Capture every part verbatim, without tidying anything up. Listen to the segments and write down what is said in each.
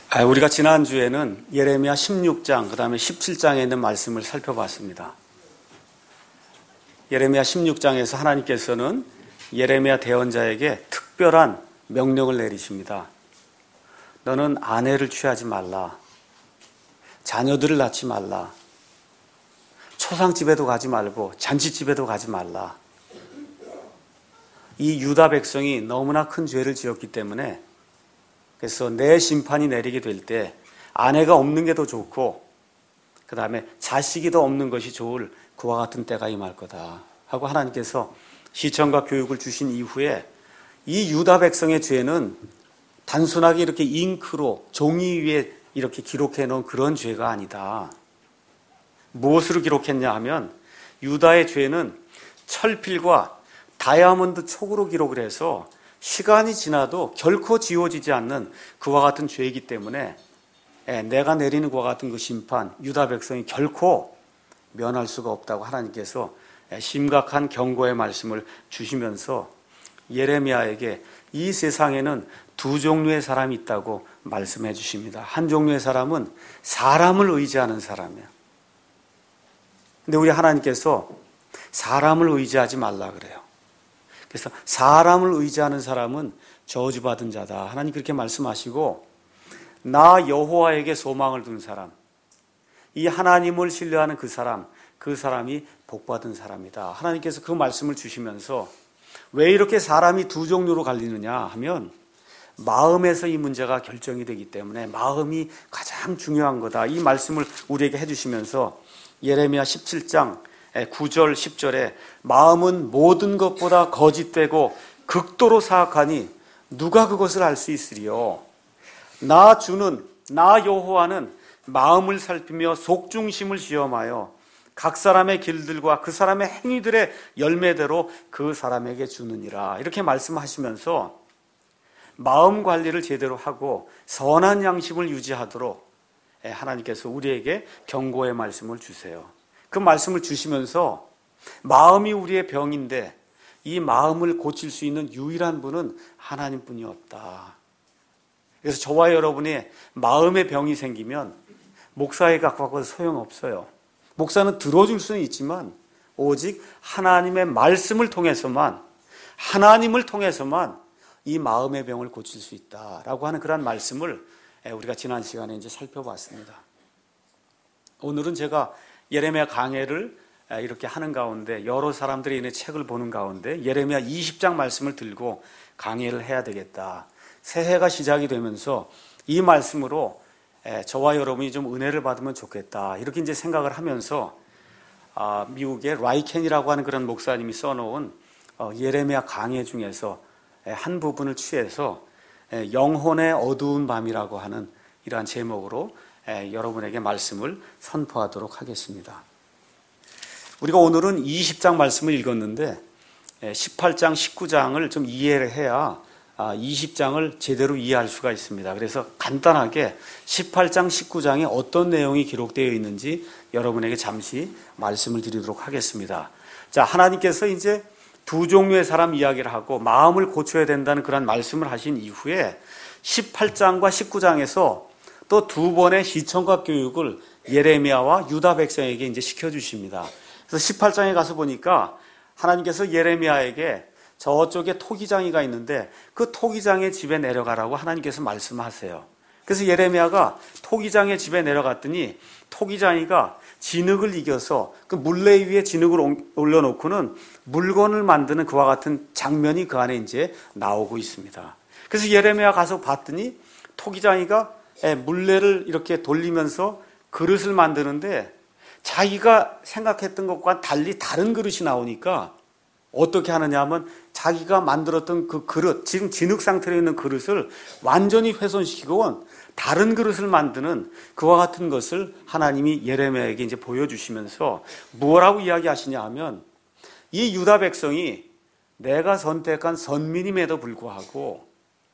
아, 우리가 지난주에는 예레미야 십육 장, 그 다음에 십칠 장에 있는 말씀을 살펴봤습니다. 예레미야 십육 장에서 하나님께서는 예레미야 대언자에게 특별한 명령을 내리십니다. 너는 아내를 취하지 말라. 자녀들을 낳지 말라. 초상집에도 가지 말고 잔치집에도 가지 말라. 이 유다 백성이 너무나 큰 죄를 지었기 때문에 그래서 내 심판이 내리게 될 때 아내가 없는 게 더 좋고 그 다음에 자식이 더 없는 것이 좋을 그와 같은 때가 임할 거다 하고 하나님께서 시청과 교육을 주신 이후에 이 유다 백성의 죄는 단순하게 이렇게 잉크로 종이 위에 이렇게 기록해 놓은 그런 죄가 아니다. 무엇으로 기록했냐 하면 유다의 죄는 철필과 다이아몬드 촉으로 기록을 해서 시간이 지나도 결코 지워지지 않는 그와 같은 죄이기 때문에 내가 내리는 그와 같은 그 심판, 유다 백성이 결코 면할 수가 없다고 하나님께서 심각한 경고의 말씀을 주시면서 예레미야에게 이 세상에는 두 종류의 사람이 있다고 말씀해 주십니다. 한 종류의 사람은 사람을 의지하는 사람이에요. 근데 우리 하나님께서 사람을 의지하지 말라 그래요. 그래서 사람을 의지하는 사람은 저주받은 자다. 하나님 그렇게 말씀하시고 나 여호와에게 소망을 둔 사람, 이 하나님을 신뢰하는 그 사람, 그 사람이 복받은 사람이다. 하나님께서 그 말씀을 주시면서 왜 이렇게 사람이 두 종류로 갈리느냐 하면 마음에서 이 문제가 결정이 되기 때문에 마음이 가장 중요한 거다. 이 말씀을 우리에게 해주시면서 예레미야 십칠 장 구 절 십 절에 마음은 모든 것보다 거짓되고 극도로 사악하니 누가 그것을 알 수 있으리요. 나 주는 나 여호와는 마음을 살피며 속중심을 시험하여 각 사람의 길들과 그 사람의 행위들의 열매대로 그 사람에게 주느니라. 이렇게 말씀하시면서 마음 관리를 제대로 하고 선한 양심을 유지하도록 하나님께서 우리에게 경고의 말씀을 주세요. 그 말씀을 주시면서 마음이 우리의 병인데 이 마음을 고칠 수 있는 유일한 분은 하나님뿐이 없다. 그래서 저와 여러분이 마음의 병이 생기면 목사에 갖고 가서 소용없어요. 목사는 들어줄 수는 있지만 오직 하나님의 말씀을 통해서만 하나님을 통해서만 이 마음의 병을 고칠 수 있다라고 하는 그런 말씀을 우리가 지난 시간에 이제 살펴봤습니다. 오늘은 제가 예레미야 강해를 이렇게 하는 가운데 여러 사람들이 있는 책을 보는 가운데 예레미야 이십 장 말씀을 들고 강해를 해야 되겠다. 새해가 시작이 되면서 이 말씀으로 저와 여러분이 좀 은혜를 받으면 좋겠다. 이렇게 이제 생각을 하면서 미국의 라이켄이라고 하는 그런 목사님이 써놓은 예레미야 강해 중에서 한 부분을 취해서 영혼의 어두운 밤이라고 하는 이러한 제목으로 여러분에게 말씀을 선포하도록 하겠습니다. 우리가 오늘은 이십 장 말씀을 읽었는데 십팔 장, 십구 장을 좀 이해를 해야 이십 장을 제대로 이해할 수가 있습니다. 그래서 간단하게 십팔 장, 십구 장에 어떤 내용이 기록되어 있는지 여러분에게 잠시 말씀을 드리도록 하겠습니다. 자, 하나님께서 이제 두 종류의 사람 이야기를 하고 마음을 고쳐야 된다는 그런 말씀을 하신 이후에 십팔 장과 십구 장에서 또 두 번의 시청각 교육을 예레미야와 유다 백성에게 이제 시켜주십니다. 그래서 십팔 장에 가서 보니까 하나님께서 예레미야에게 저쪽에 토기장이가 있는데 그 토기장의 집에 내려가라고 하나님께서 말씀하세요. 그래서 예레미야가 토기장의 집에 내려갔더니 토기장이가 진흙을 이겨서 그 물레 위에 진흙을 올려놓고는 물건을 만드는 그와 같은 장면이 그 안에 이제 나오고 있습니다. 그래서 예레미야 가서 봤더니 토기장이가 물레를 이렇게 돌리면서 그릇을 만드는데 자기가 생각했던 것과 달리 다른 그릇이 나오니까 어떻게 하느냐 하면 자기가 만들었던 그 그릇, 지금 진흙 상태로 있는 그릇을 완전히 훼손시키고 다른 그릇을 만드는 그와 같은 것을 하나님이 예레미야에게 이제 보여주시면서 무엇라고 이야기하시냐 하면 이 유다 백성이 내가 선택한 선민임에도 불구하고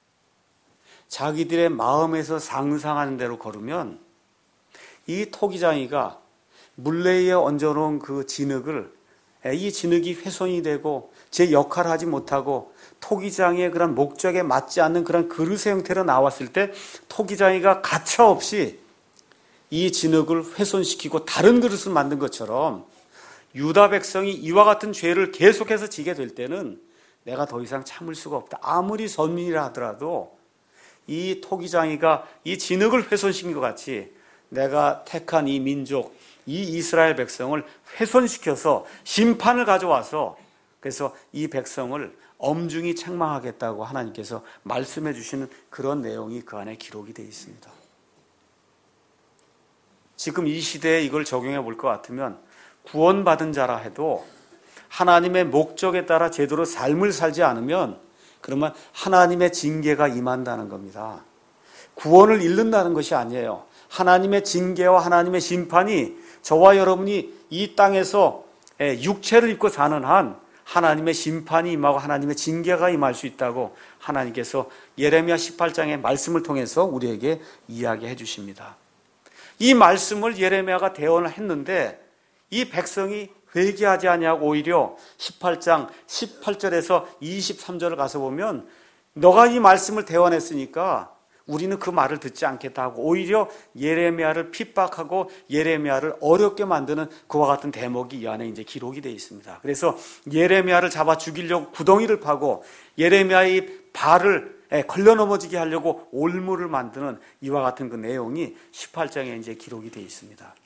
자기들의 마음에서 상상하는 대로 걸으면 이 토기장이가 물레에 얹어놓은 그 진흙을 이 진흙이 훼손이 되고 제 역할을 하지 못하고 토기장이의 그런 목적에 맞지 않는 그런 그릇의 형태로 나왔을 때 토기장이가 가차없이 이 진흙을 훼손시키고 다른 그릇을 만든 것처럼 유다 백성이 이와 같은 죄를 계속해서 지게 될 때는 내가 더 이상 참을 수가 없다. 아무리 선민이라 하더라도 이 토기장이가 이 진흙을 훼손시킨 것 같이 내가 택한 이 민족, 이 이스라엘 백성을 훼손시켜서 심판을 가져와서 그래서 이 백성을 엄중히 책망하겠다고 하나님께서 말씀해 주시는 그런 내용이 그 안에 기록이 되어 있습니다. 지금 이 시대에 이걸 적용해 볼 것 같으면 구원받은 자라 해도 하나님의 목적에 따라 제대로 삶을 살지 않으면 그러면 하나님의 징계가 임한다는 겁니다. 구원을 잃는다는 것이 아니에요. 하나님의 징계와 하나님의 심판이 저와 여러분이 이 땅에서 육체를 입고 사는 한 하나님의 심판이 임하고 하나님의 징계가 임할 수 있다고 하나님께서 예레미야 십팔 장의 말씀을 통해서 우리에게 이야기해 주십니다. 이 말씀을 예레미야가 대언을 했는데 이 백성이 회개하지 아니하고 오히려 십팔 장 십팔 절에서 이십삼 절을 가서 보면 너가 이 말씀을 대언했으니까 우리는 그 말을 듣지 않겠다 하고 오히려 예레미야를 핍박하고 예레미야를 어렵게 만드는 그와 같은 대목이 이 안에 이제 기록이 되어 있습니다. 그래서 예레미야를 잡아 죽이려고 구덩이를 파고 예레미야의 발을 걸려 넘어지게 하려고 올무를 만드는 이와 같은 그 내용이 십팔 장에 이제 기록이 되어 있습니다.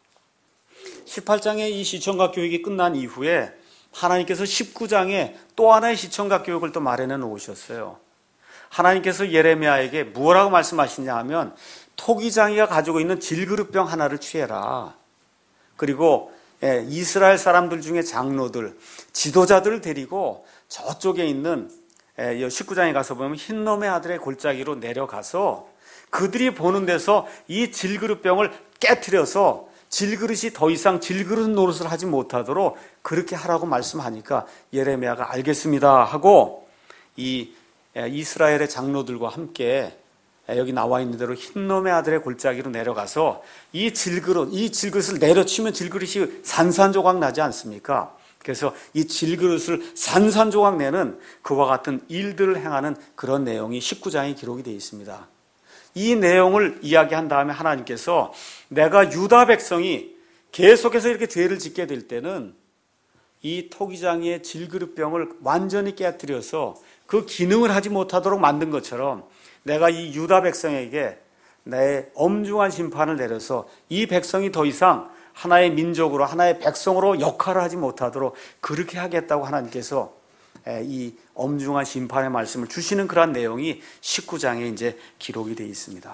십팔 장의 이 시청각 교육이 끝난 이후에 하나님께서 십구 장에 또 하나의 시청각 교육을 또 마련해 놓으셨어요. 하나님께서 예레미야에게 뭐라고 말씀하시냐 하면 토기장이가 가지고 있는 질그릇병 하나를 취해라. 그리고 이스라엘 사람들 중에 장로들, 지도자들을 데리고 저쪽에 있는 십구 장에 가서 보면 흰놈의 아들의 골짜기로 내려가서 그들이 보는 데서 이 질그릇병을 깨트려서 질그릇이 더 이상 질그릇 노릇을 하지 못하도록 그렇게 하라고 말씀하니까 예레미야가 알겠습니다 하고 이 이스라엘의 장로들과 함께 여기 나와 있는 대로 흰놈의 아들의 골짜기로 내려가서 이 질그릇, 이 질그릇을 내려치면 질그릇이 산산조각 나지 않습니까? 그래서 이 질그릇을 산산조각 내는 그와 같은 일들을 행하는 그런 내용이 십구 장에 기록이 되어 있습니다. 이 내용을 이야기한 다음에 하나님께서 내가 유다 백성이 계속해서 이렇게 죄를 짓게 될 때는 이 토기장이의 질그릇병을 완전히 깨뜨려서 그 기능을 하지 못하도록 만든 것처럼 내가 이 유다 백성에게 내 엄중한 심판을 내려서 이 백성이 더 이상 하나의 민족으로 하나의 백성으로 역할을 하지 못하도록 그렇게 하겠다고 하나님께서 이 엄중한 심판의 말씀을 주시는 그런 내용이 십구 장에 이제 기록이 되어 있습니다.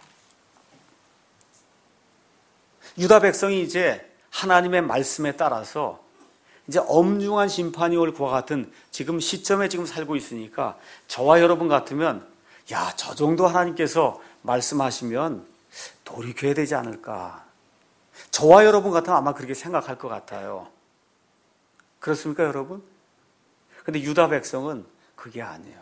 유다 백성이 이제 하나님의 말씀에 따라서 이제 엄중한 심판이 올 그와 같은 지금 시점에 지금 살고 있으니까 저와 여러분 같으면 야, 저 정도 하나님께서 말씀하시면 돌이켜야 되지 않을까. 저와 여러분 같으면 아마 그렇게 생각할 것 같아요. 그렇습니까, 여러분? 근데 유다 백성은 그게 아니에요.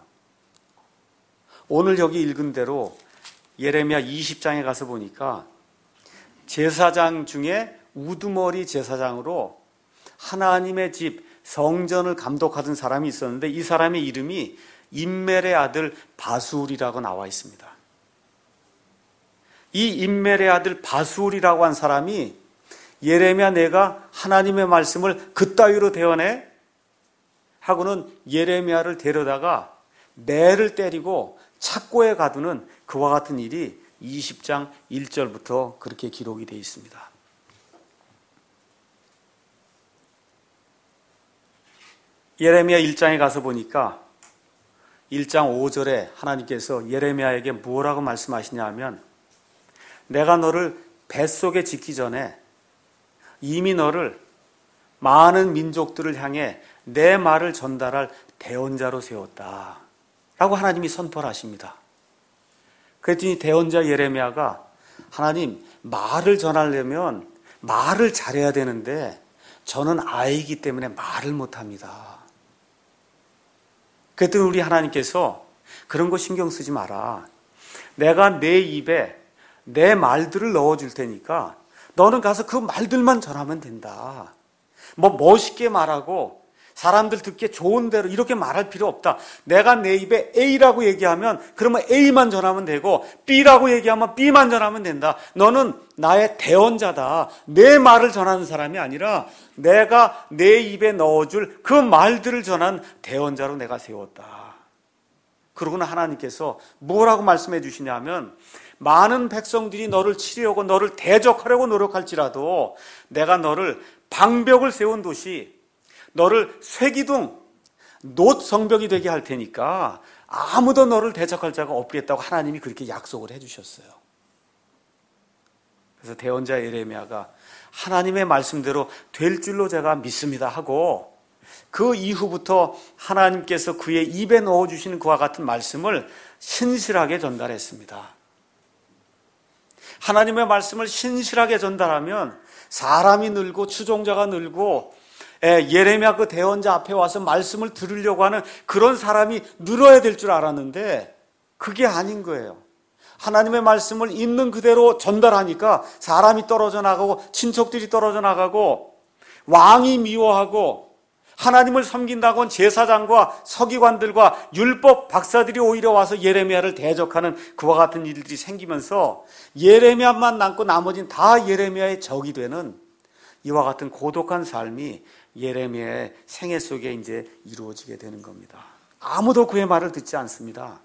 오늘 여기 읽은 대로 예레미야 이십 장에 가서 보니까 제사장 중에 우두머리 제사장으로 하나님의 집 성전을 감독하던 사람이 있었는데 이 사람의 이름이 임멜의 아들 바수울이라고 나와 있습니다. 이 임멜의 아들 바수울이라고 한 사람이 예레미야 내가 하나님의 말씀을 그따위로 대언해 하고는 예레미야를 데려다가 매를 때리고 착고에 가두는 그와 같은 일이 이십 장 일 절부터 그렇게 기록이 되어 있습니다. 예레미야 일 장에 가서 보니까 일 장 오 절에 하나님께서 예레미야에게 뭐라고 말씀하시냐 하면 내가 너를 뱃속에 짓기 전에 이미 너를 많은 민족들을 향해 내 말을 전달할 대언자로 세웠다 라고 하나님이 선포를 하십니다. 그랬더니 대언자 예레미야가 하나님 말을 전하려면 말을 잘해야 되는데 저는 아이이기 때문에 말을 못합니다. 그랬더니 우리 하나님께서 그런 거 신경 쓰지 마라. 내가 내 입에 내 말들을 넣어줄 테니까 너는 가서 그 말들만 전하면 된다. 뭐 멋있게 말하고 사람들 듣기에 좋은 대로 이렇게 말할 필요 없다. 내가 내 입에 A라고 얘기하면 그러면 A만 전하면 되고 B라고 얘기하면 B만 전하면 된다. 너는 나의 대언자다. 내 말을 전하는 사람이 아니라 내가 내 입에 넣어줄 그 말들을 전한 대언자로 내가 세웠다. 그러고는 하나님께서 뭐라고 말씀해 주시냐면 많은 백성들이 너를 치려고 너를 대적하려고 노력할지라도 내가 너를 방벽을 세운 도시, 너를 쇠기둥, 놋 성벽이 되게 할 테니까 아무도 너를 대적할 자가 없겠다고 하나님이 그렇게 약속을 해주셨어요. 그래서 대언자 예레미야가 하나님의 말씀대로 될 줄로 제가 믿습니다 하고 그 이후부터 하나님께서 그의 입에 넣어주시는 그와 같은 말씀을 신실하게 전달했습니다. 하나님의 말씀을 신실하게 전달하면 사람이 늘고 추종자가 늘고 예레미야 그 대언자 앞에 와서 말씀을 들으려고 하는 그런 사람이 늘어야 될 줄 알았는데 그게 아닌 거예요. 하나님의 말씀을 있는 그대로 전달하니까 사람이 떨어져 나가고 친척들이 떨어져 나가고 왕이 미워하고 하나님을 섬긴다고 한 제사장과 서기관들과 율법 박사들이 오히려 와서 예레미야를 대적하는 그와 같은 일들이 생기면서 예레미야만 남고 나머지는 다 예레미야의 적이 되는 이와 같은 고독한 삶이 예레미야의 생애 속에 이제 이루어지게 되는 겁니다. 아무도 그의 말을 듣지 않습니다.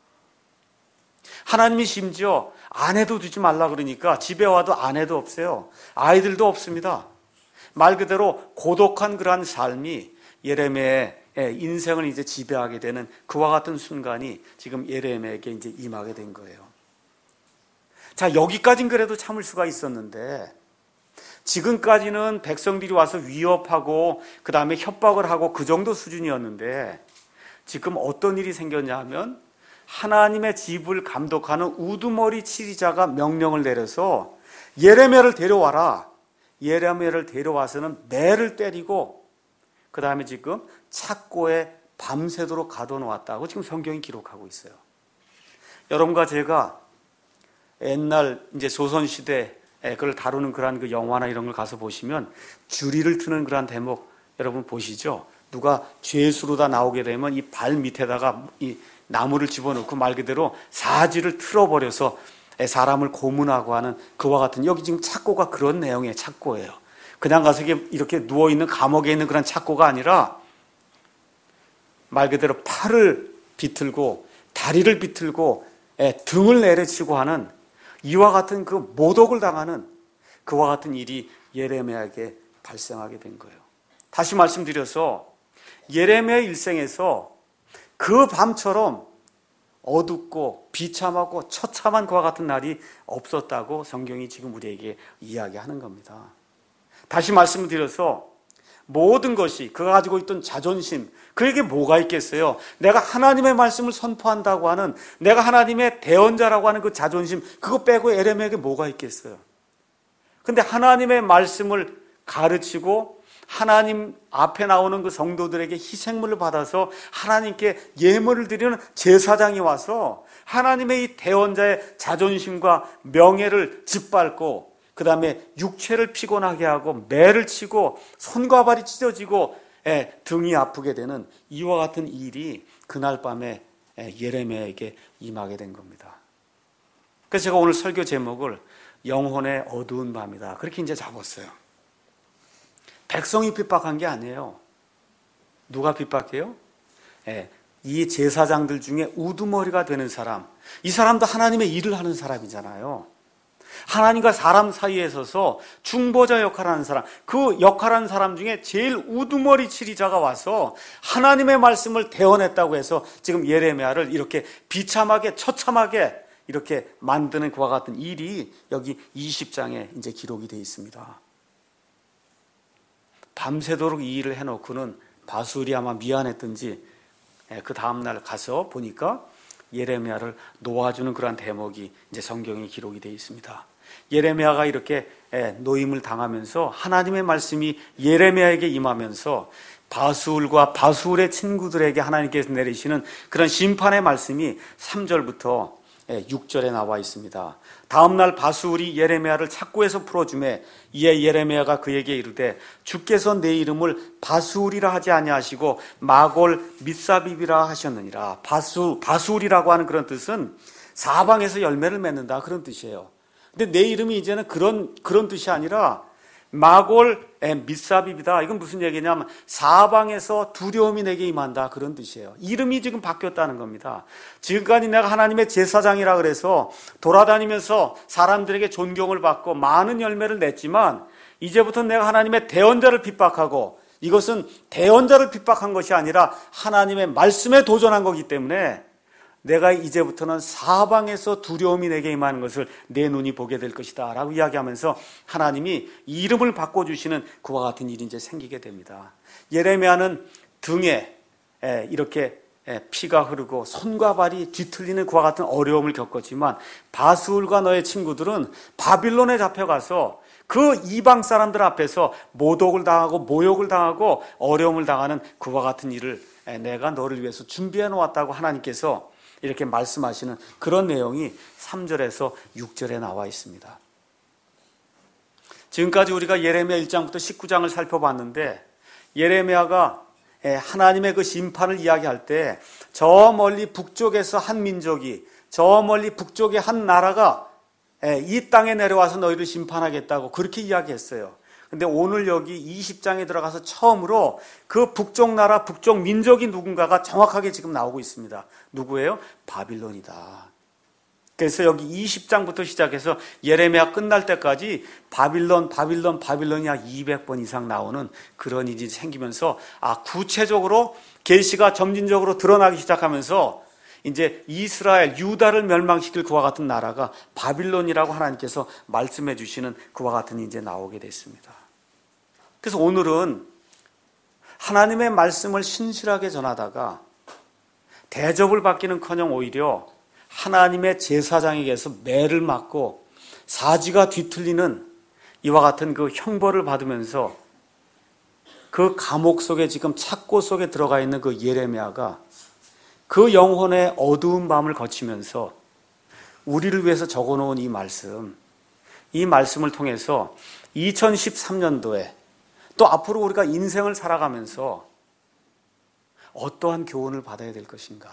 하나님이 심지어 아내도 두지 말라 그러니까 집에 와도 아내도 없어요. 아이들도 없습니다. 말 그대로 고독한 그러한 삶이 예레미야의 인생을 이제 지배하게 되는 그와 같은 순간이 지금 예레미야에게 이제 임하게 된 거예요. 자, 여기까지는 그래도 참을 수가 있었는데 지금까지는 백성들이 와서 위협하고 그 다음에 협박을 하고 그 정도 수준이었는데 지금 어떤 일이 생겼냐 하면 하나님의 집을 감독하는 우두머리 치리자가 명령을 내려서 예레미야를 데려와라. 예레미야를 데려와서는 매를 때리고 그 다음에 지금 착고에 밤새도록 가둬놓았다고 지금 성경이 기록하고 있어요. 여러분과 제가 옛날 이제 조선시대 그걸 다루는 그런 그 영화나 이런 걸 가서 보시면 주리를 트는 그런 대목 여러분 보시죠? 누가 죄수로다 나오게 되면 이 발 밑에다가 이 나무를 집어넣고 말 그대로 사지를 틀어버려서 사람을 고문하고 하는 그와 같은 여기 지금 착고가 그런 내용의 착고예요. 그냥 가서 이렇게 누워있는 감옥에 있는 그런 착고가 아니라 말 그대로 팔을 비틀고 다리를 비틀고 등을 내려치고 하는 이와 같은 그 모독을 당하는 그와 같은 일이 예레미야에게 발생하게 된 거예요. 다시 말씀드려서 예레미야의 일생에서 그 밤처럼 어둡고 비참하고 처참한 그와 같은 날이 없었다고 성경이 지금 우리에게 이야기하는 겁니다. 다시 말씀을 드려서 모든 것이 그가 가지고 있던 자존심, 그에게 뭐가 있겠어요? 내가 하나님의 말씀을 선포한다고 하는, 내가 하나님의 대언자라고 하는 그 자존심, 그거 빼고 예레미야에게 뭐가 있겠어요? 근데 하나님의 말씀을 가르치고 하나님 앞에 나오는 그 성도들에게 희생물을 받아서 하나님께 예물을 드리는 제사장이 와서 하나님의 이 대언자의 자존심과 명예를 짓밟고 그 다음에 육체를 피곤하게 하고 매를 치고 손과 발이 찢어지고 예, 등이 아프게 되는 이와 같은 일이 그날 밤에 예레미야에게 임하게 된 겁니다. 그래서 제가 오늘 설교 제목을 영혼의 어두운 밤이다 그렇게 이제 잡았어요. 백성이 핍박한 게 아니에요. 누가 핍박해요? 예, 이 제사장들 중에 우두머리가 되는 사람, 이 사람도 하나님의 일을 하는 사람이잖아요. 하나님과 사람 사이에 서서 중보자 역할을 하는 사람, 그 역할하는 사람 중에 제일 우두머리 치리자가 와서 하나님의 말씀을 대언했다고 해서 지금 예레미야를 이렇게 비참하게 처참하게 이렇게 만드는 그와 같은 일이 여기 이십 장에 이제 기록이 되어 있습니다. 밤새도록 이 일을 해놓고는 바술이 아마 미안했든지 그 다음날 가서 보니까 예레미야를 놓아주는 그런 대목이 이제 성경에 기록이 되어 있습니다. 예레미야가 이렇게 노임을 당하면서 하나님의 말씀이 예레미야에게 임하면서 바술과 바술의 친구들에게 하나님께서 내리시는 그런 심판의 말씀이 삼 절부터 육 절에 나와 있습니다. 다음날 바수울이 예레미야를 착고에서 풀어주매 이에 예레미야가 그에게 이르되 주께서 내 이름을 바수울이라 하지 아니하시고 마골 밋사빕이라 하셨느니라. 바수, 바수울이라고 하는 그런 뜻은 사방에서 열매를 맺는다, 그런 뜻이에요. 근데 내 이름이 이제는 그런, 그런 뜻이 아니라 마골 밋사빕이다. 이건 무슨 얘기냐면 사방에서 두려움이 내게 임한다, 그런 뜻이에요. 이름이 지금 바뀌었다는 겁니다. 지금까지 내가 하나님의 제사장이라 그래서 돌아다니면서 사람들에게 존경을 받고 많은 열매를 냈지만 이제부터 내가 하나님의 대언자를 핍박하고, 이것은 대언자를 핍박한 것이 아니라 하나님의 말씀에 도전한 거기 때문에 내가 이제부터는 사방에서 두려움이 내게 임하는 것을 내 눈이 보게 될 것이다 라고 이야기하면서 하나님이 이름을 바꿔주시는 그와 같은 일이 이제 생기게 됩니다. 예레미야는 등에 이렇게 피가 흐르고 손과 발이 뒤틀리는 그와 같은 어려움을 겪었지만 바수울과 너의 친구들은 바빌론에 잡혀가서 그 이방 사람들 앞에서 모독을 당하고 모욕을 당하고 어려움을 당하는 그와 같은 일을 내가 너를 위해서 준비해 놓았다고 하나님께서 이렇게 말씀하시는 그런 내용이 삼 절에서 육 절에 나와 있습니다. 지금까지 우리가 예레미야 일 장부터 십구 장을 살펴봤는데 예레미야가 하나님의 그 심판을 이야기할 때 저 멀리 북쪽에서 한 민족이, 저 멀리 북쪽의 한 나라가 이 땅에 내려와서 너희를 심판하겠다고 그렇게 이야기했어요. 근데 오늘 여기 이십 장에 들어가서 처음으로 그 북쪽 나라, 북쪽 민족이 누군가가 정확하게 지금 나오고 있습니다. 누구예요? 바빌론이다. 그래서 여기 이십 장부터 시작해서 예레미야 끝날 때까지 바빌론, 바빌론, 바빌론이 약 이백 번 이상 나오는 그런 일이 생기면서 아, 구체적으로 계시가 점진적으로 드러나기 시작하면서 이제 이스라엘, 유다를 멸망시킬 그와 같은 나라가 바빌론이라고 하나님께서 말씀해 주시는 그와 같은 일이 이제 나오게 됐습니다. 그래서 오늘은 하나님의 말씀을 신실하게 전하다가 대접을 받기는커녕 오히려 하나님의 제사장에게서 매를 맞고 사지가 뒤틀리는 이와 같은 그 형벌을 받으면서 그 감옥 속에 지금 착고 속에 들어가 있는 그 예레미야가 그 영혼의 어두운 밤을 거치면서 우리를 위해서 적어놓은 이 말씀, 이 말씀을 통해서 이천십삼 년도에 또 앞으로 우리가 인생을 살아가면서 어떠한 교훈을 받아야 될 것인가,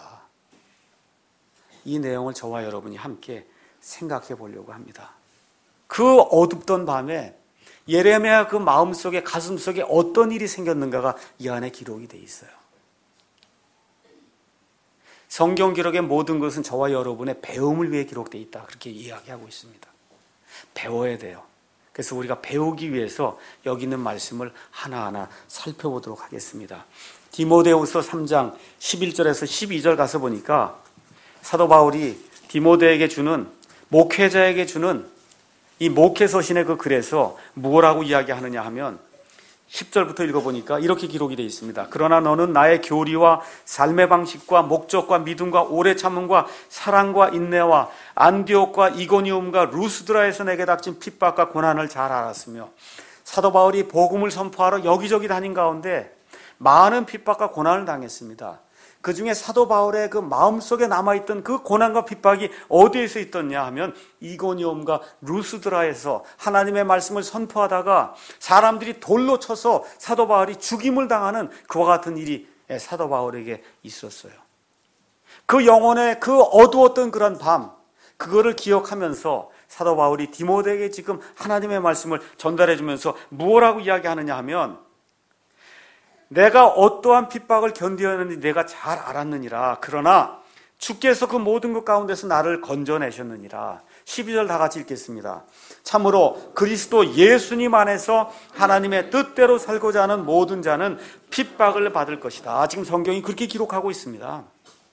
이 내용을 저와 여러분이 함께 생각해 보려고 합니다. 그 어둡던 밤에 예레미야 그 마음속에, 가슴속에 어떤 일이 생겼는가가 이 안에 기록이 돼 있어요. 성경 기록의 모든 것은 저와 여러분의 배움을 위해 기록되어 있다, 그렇게 이야기하고 있습니다. 배워야 돼요. 그래서 우리가 배우기 위해서 여기 있는 말씀을 하나하나 살펴보도록 하겠습니다. 디모데후서 삼 장 십일 절에서 십이 절 가서 보니까 사도 바울이 디모데에게 주는, 목회자에게 주는 이 목회서신의 그 글에서 무엇라고 이야기하느냐 하면 십 절부터 읽어보니까 이렇게 기록이 되어 있습니다. 그러나 너는 나의 교리와 삶의 방식과 목적과 믿음과 오래 참음과 사랑과 인내와 안디옥과 이고니움과 루스드라에서 내게 닥친 핍박과 고난을 잘 알았으며, 사도 바울이 복음을 선포하러 여기저기 다닌 가운데 많은 핍박과 고난을 당했습니다. 그 중에 사도 바울의 그 마음속에 남아있던 그 고난과 핍박이 어디에서 있었냐 하면 이고니움과 루스드라에서 하나님의 말씀을 선포하다가 사람들이 돌로 쳐서 사도 바울이 죽임을 당하는 그와 같은 일이 사도 바울에게 있었어요. 그 영혼의 그 어두웠던 그런 밤, 그거를 기억하면서 사도 바울이 디모데에게 지금 하나님의 말씀을 전달해 주면서 무엇라고 이야기하느냐 하면, 내가 어떠한 핍박을 견디었는지 내가 잘 알았느니라. 그러나 주께서 그 모든 것 가운데서 나를 건져내셨느니라. 십이 절 다 같이 읽겠습니다. 참으로 그리스도 예수님 안에서 하나님의 뜻대로 살고자 하는 모든 자는 핍박을 받을 것이다. 지금 성경이 그렇게 기록하고 있습니다.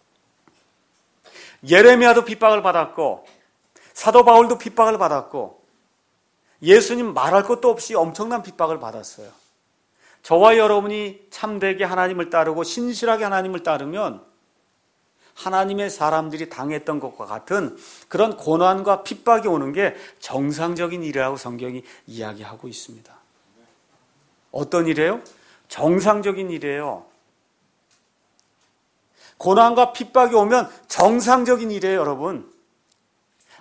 예레미야도 핍박을 받았고 사도 바울도 핍박을 받았고 예수님 말할 것도 없이 엄청난 핍박을 받았어요. 저와 여러분이 참되게 하나님을 따르고 신실하게 하나님을 따르면 하나님의 사람들이 당했던 것과 같은 그런 고난과 핍박이 오는 게 정상적인 일이라고 성경이 이야기하고 있습니다. 어떤 일이에요? 정상적인 일이에요. 고난과 핍박이 오면 정상적인 일이에요, 여러분.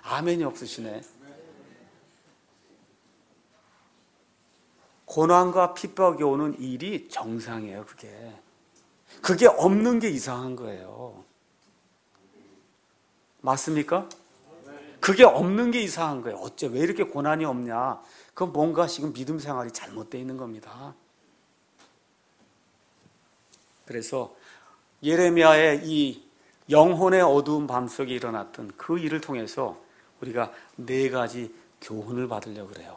아멘이 없으시네. 고난과 핍박이 오는 일이 정상이에요. 그게 그게 없는 게 이상한 거예요. 맞습니까? 그게 없는 게 이상한 거예요. 어째 왜 이렇게 고난이 없냐? 그건 뭔가 지금 믿음 생활이 잘못되어 있는 겁니다. 그래서 예레미야의 이 영혼의 어두운 밤 속에 일어났던 그 일을 통해서 우리가 네 가지 교훈을 받으려고 그래요.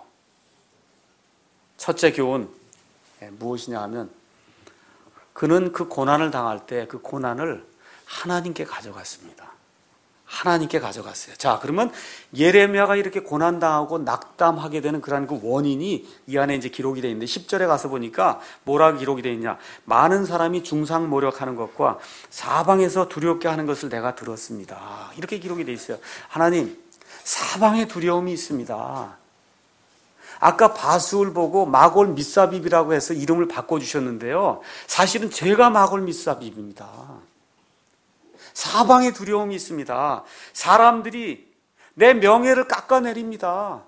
첫째 교훈 무엇이냐 하면 그는 그 고난을 당할 때 그 고난을 하나님께 가져갔습니다. 하나님께 가져갔어요. 자, 그러면 예레미야가 이렇게 고난당하고 낙담하게 되는 그러한 그 원인이 이 안에 이제 기록이 되어 있는데 십 절에 가서 보니까 뭐라고 기록이 되어 있냐? 많은 사람이 중상모략하는 것과 사방에서 두렵게 하는 것을 내가 들었습니다. 이렇게 기록이 되어 있어요. 하나님, 사방에 두려움이 있습니다. 아까 바수을 보고 마골 미사빕이라고 해서 이름을 바꿔주셨는데요. 사실은 제가 마골 미사빕입니다. 사방에 두려움이 있습니다. 사람들이 내 명예를 깎아내립니다.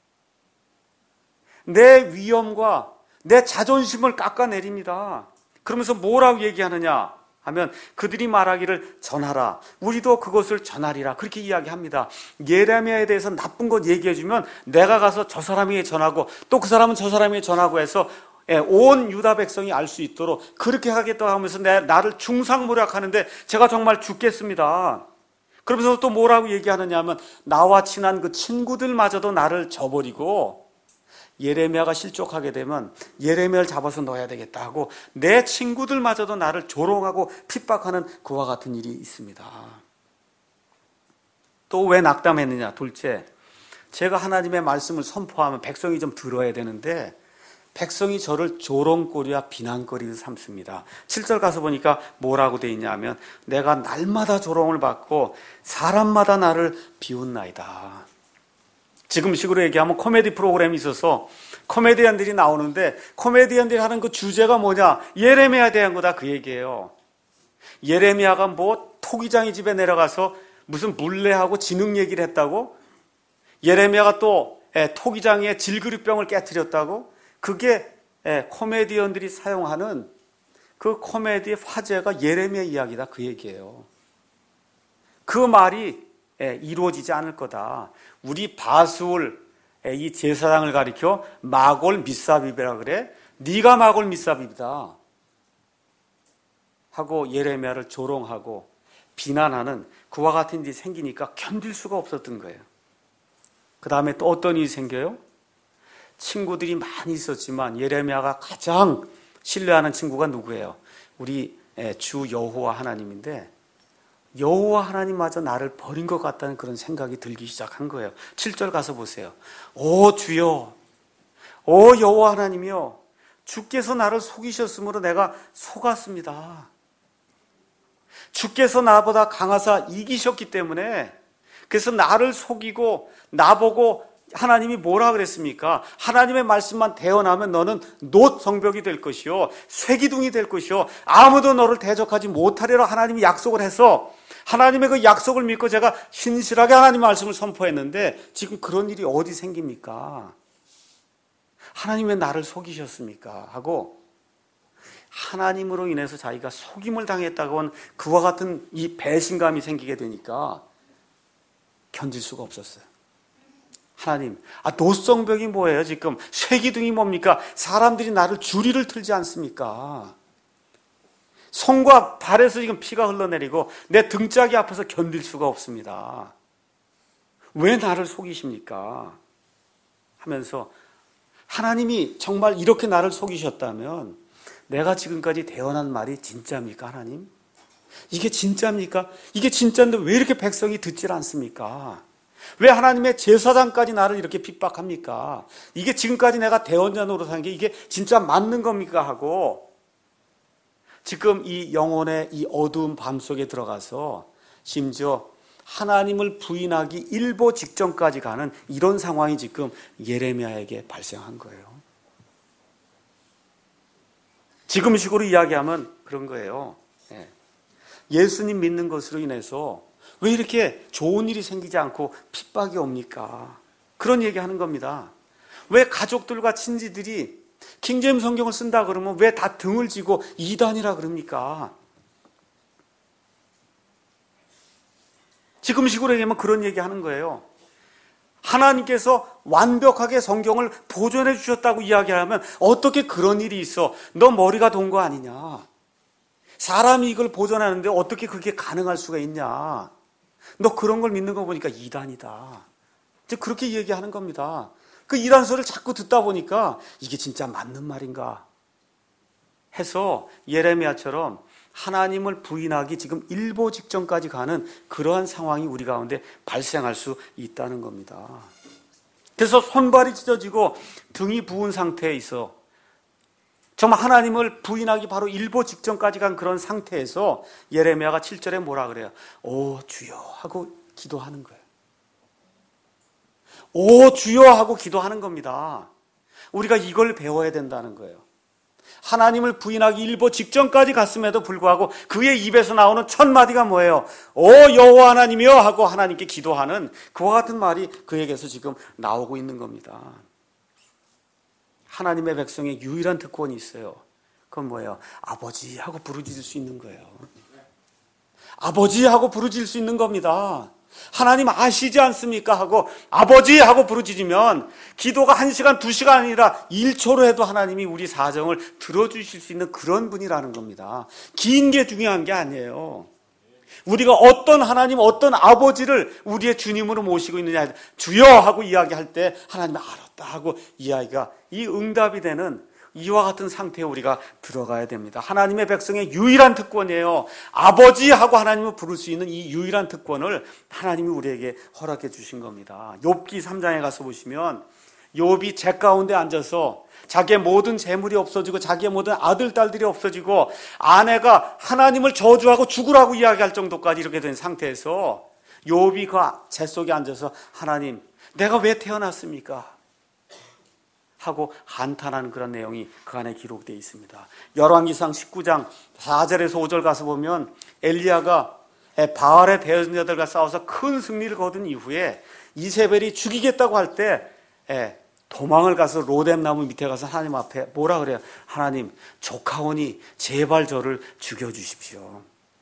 내 위엄과 내 자존심을 깎아내립니다. 그러면서 뭐라고 얘기하느냐 하면 그들이 말하기를 전하라. 우리도 그것을 전하리라. 그렇게 이야기합니다. 예레미야에 대해서 나쁜 것 얘기해주면 내가 가서 저 사람에게 전하고 또 그 사람은 저 사람에게 전하고 해서 온 유다 백성이 알 수 있도록 그렇게 하겠다고 하면서 내, 나를 중상모략하는데 제가 정말 죽겠습니다. 그러면서 또 뭐라고 얘기하느냐 하면 나와 친한 그 친구들마저도 나를 저버리고 예레미야가 실족하게 되면 예레미야를 잡아서 넣어야 되겠다 하고 내 친구들마저도 나를 조롱하고 핍박하는 그와 같은 일이 있습니다. 또 왜 낙담했느냐? 둘째, 제가 하나님의 말씀을 선포하면 백성이 좀 들어야 되는데 백성이 저를 조롱거리와 비난거리를 삼습니다. 칠 절 가서 보니까 뭐라고 되어 있냐 하면 내가 날마다 조롱을 받고 사람마다 나를 비웃나이다. 지금식으로 얘기하면 코미디 프로그램이 있어서 코미디언들이 나오는데 코미디언들이 하는 그 주제가 뭐냐? 예레미야에 대한 거다 그 얘기예요. 예레미야가 뭐 토기장이 집에 내려가서 무슨 물레하고 진흙 얘기를 했다고? 예레미야가 또 토기장의 질그릇병을 깨뜨렸다고? 그게 코미디언들이 사용하는 그 코미디의 화제가 예레미야 이야기다 그 얘기예요. 그 말이 이루어지지 않을 거다. 우리 바수울 이 제사장을 가리켜 마골 미사빕이라 그래. 네가 마골 미사빕이다 하고 예레미야를 조롱하고 비난하는 그와 같은 일이 생기니까 견딜 수가 없었던 거예요. 그 다음에 또 어떤 일이 생겨요? 친구들이 많이 있었지만 예레미야가 가장 신뢰하는 친구가 누구예요? 우리 주 여호와 하나님인데 여호와 하나님마저 나를 버린 것 같다는 그런 생각이 들기 시작한 거예요. 칠 절 가서 보세요. 오 주여, 오 여호와 하나님이여, 주께서 나를 속이셨으므로 내가 속았습니다. 주께서 나보다 강하사 이기셨기 때문에 그래서 나를 속이고 나보고 하나님이 뭐라 그랬습니까? 하나님의 말씀만 대언하면 너는 놋 성벽이 될 것이요 쇠기둥이 될 것이요 아무도 너를 대적하지 못하리라 하나님이 약속을 해서 하나님의 그 약속을 믿고 제가 신실하게 하나님 말씀을 선포했는데 지금 그런 일이 어디 생깁니까? 하나님 왜 나를 속이셨습니까? 하고 하나님으로 인해서 자기가 속임을 당했다고 하는 그와 같은 이 배신감이 생기게 되니까 견딜 수가 없었어요. 하나님, 아, 노성벽이 뭐예요 지금? 쇠기둥이 뭡니까? 사람들이 나를 주리를 틀지 않습니까? 손과 발에서 지금 피가 흘러내리고 내 등짝이 아파서 견딜 수가 없습니다. 왜 나를 속이십니까? 하면서 하나님이 정말 이렇게 나를 속이셨다면 내가 지금까지 대언한 말이 진짜입니까 하나님? 이게 진짜입니까? 이게 진짜인데 왜 이렇게 백성이 듣질 않습니까? 왜 하나님의 제사장까지 나를 이렇게 핍박합니까? 이게 지금까지 내가 대언자 노릇한 게 이게 진짜 맞는 겁니까? 하고 지금 이 영혼의 이 어두운 밤 속에 들어가서 심지어 하나님을 부인하기 일보 직전까지 가는 이런 상황이 지금 예레미야에게 발생한 거예요. 지금식으로 이야기하면 그런 거예요. 예수님 믿는 것으로 인해서 왜 이렇게 좋은 일이 생기지 않고 핍박이 옵니까? 그런 얘기하는 겁니다. 왜 가족들과 친지들이 킹제임 성경을 쓴다 그러면 왜 다 등을 쥐고 이단이라 그럽니까? 지금식으로 얘기하면 그런 얘기하는 거예요. 하나님께서 완벽하게 성경을 보존해 주셨다고 이야기하면 어떻게 그런 일이 있어? 너 머리가 돈 거 아니냐? 사람이 이걸 보존하는데 어떻게 그게 가능할 수가 있냐? 너 그런 걸 믿는 거 보니까 이단이다. 이제 그렇게 얘기하는 겁니다. 그 이단 소리를 자꾸 듣다 보니까 이게 진짜 맞는 말인가 해서 예레미야처럼 하나님을 부인하기 지금 일보 직전까지 가는 그러한 상황이 우리 가운데 발생할 수 있다는 겁니다. 그래서 손발이 찢어지고 등이 부은 상태에 있어 정말 하나님을 부인하기 바로 일보 직전까지 간 그런 상태에서 예레미야가 칠 절에 뭐라 그래요? 오 주여 하고 기도하는 거예요. 오 주여 하고 기도하는 겁니다. 우리가 이걸 배워야 된다는 거예요. 하나님을 부인하기 일보 직전까지 갔음에도 불구하고 그의 입에서 나오는 첫 마디가 뭐예요? 오 여호와 하나님이여 하고 하나님께 기도하는 그와 같은 말이 그에게서 지금 나오고 있는 겁니다. 하나님의 백성의 유일한 특권이 있어요. 그건 뭐예요? 아버지 하고 부르짖을 수 있는 거예요. 아버지 하고 부르짖을 수 있는 겁니다. 하나님 아시지 않습니까? 하고 아버지 하고 부르짖으면 기도가 한 시간, 두 시간 아니라 일 초로 해도 하나님이 우리 사정을 들어주실 수 있는 그런 분이라는 겁니다. 긴 게 중요한 게 아니에요. 우리가 어떤 하나님, 어떤 아버지를 우리의 주님으로 모시고 있느냐 주여 하고 이야기할 때 하나님 알았다 하고 이야기가 이 응답이 되는 이와 같은 상태에 우리가 들어가야 됩니다. 하나님의 백성의 유일한 특권이에요. 아버지 하고 하나님을 부를 수 있는 이 유일한 특권을 하나님이 우리에게 허락해 주신 겁니다. 욥기 삼 장에 가서 보시면 욥이 재 가운데 앉아서 자기의 모든 재물이 없어지고 자기의 모든 아들, 딸들이 없어지고 아내가 하나님을 저주하고 죽으라고 이야기할 정도까지 이렇게 된 상태에서 욥이 그 재 속에 앉아서 하나님 내가 왜 태어났습니까? 하고 한탄하는 그런 내용이 그 안에 기록되어 있습니다. 열왕기상 십구 장 사 절에서 오 절 가서 보면 엘리야가 바알의 대언자들과 싸워서 큰 승리를 거둔 이후에 이세벨이 죽이겠다고 할 때 도망을 가서 로뎀나무 밑에 가서 하나님 앞에 뭐라 그래요? 하나님 조카오니 제발 저를 죽여주십시오.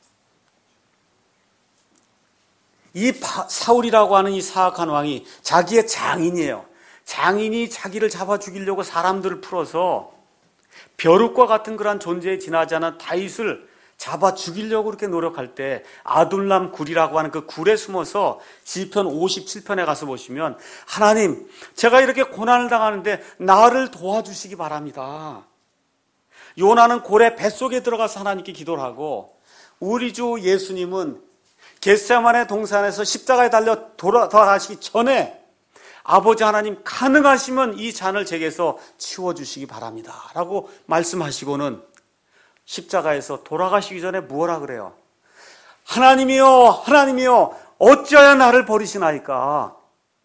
이 사울이라고 하는 이 사악한 왕이 자기의 장인이에요. 장인이 자기를 잡아 죽이려고 사람들을 풀어서 벼룩과 같은 그런 존재에 지나지 않은 다윗을 잡아 죽이려고 그렇게 노력할 때 아둘람 굴이라고 하는 그 굴에 숨어서 시편 오십칠 편에 가서 보시면 하나님 제가 이렇게 고난을 당하는데 나를 도와주시기 바랍니다. 요나는 고래 뱃속에 들어가서 하나님께 기도를 하고 우리 주 예수님은 겟세마네 동산에서 십자가에 달려 돌아가시기 전에 아버지 하나님 가능하시면 이 잔을 제게서 치워주시기 바랍니다 라고 말씀하시고는 십자가에서 돌아가시기 전에 뭐라 그래요? 하나님이여 하나님이여 어찌하여 나를 버리시나이까?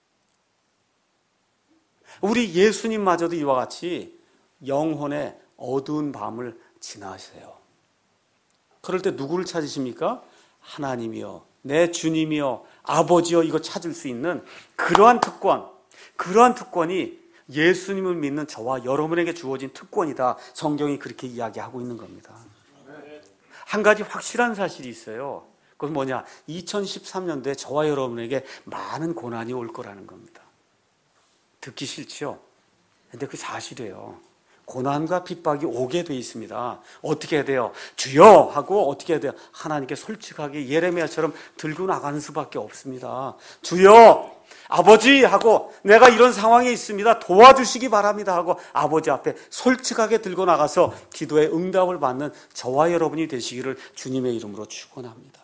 우리 예수님마저도 이와 같이 영혼의 어두운 밤을 지나세요. 그럴 때 누구를 찾으십니까? 하나님이여 내 주님이여 아버지여 이거 찾을 수 있는 그러한 특권, 그러한 특권이 예수님을 믿는 저와 여러분에게 주어진 특권이다. 성경이 그렇게 이야기하고 있는 겁니다. 한 가지 확실한 사실이 있어요. 그건 뭐냐? 이천십삼 년도에 저와 여러분에게 많은 고난이 올 거라는 겁니다. 듣기 싫지요? 근데 그 사실이에요. 고난과 핍박이 오게 돼 있습니다. 어떻게 해야 돼요? 주여 하고 어떻게 해야 돼요? 하나님께 솔직하게 예레미야처럼 들고 나가는 수밖에 없습니다. 주여 아버지 하고 내가 이런 상황에 있습니다. 도와주시기 바랍니다 하고 아버지 앞에 솔직하게 들고 나가서 기도의 응답을 받는 저와 여러분이 되시기를 주님의 이름으로 축원합니다.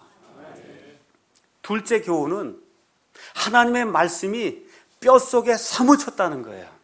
둘째 교훈은 하나님의 말씀이 뼛속에 사무쳤다는 거예요.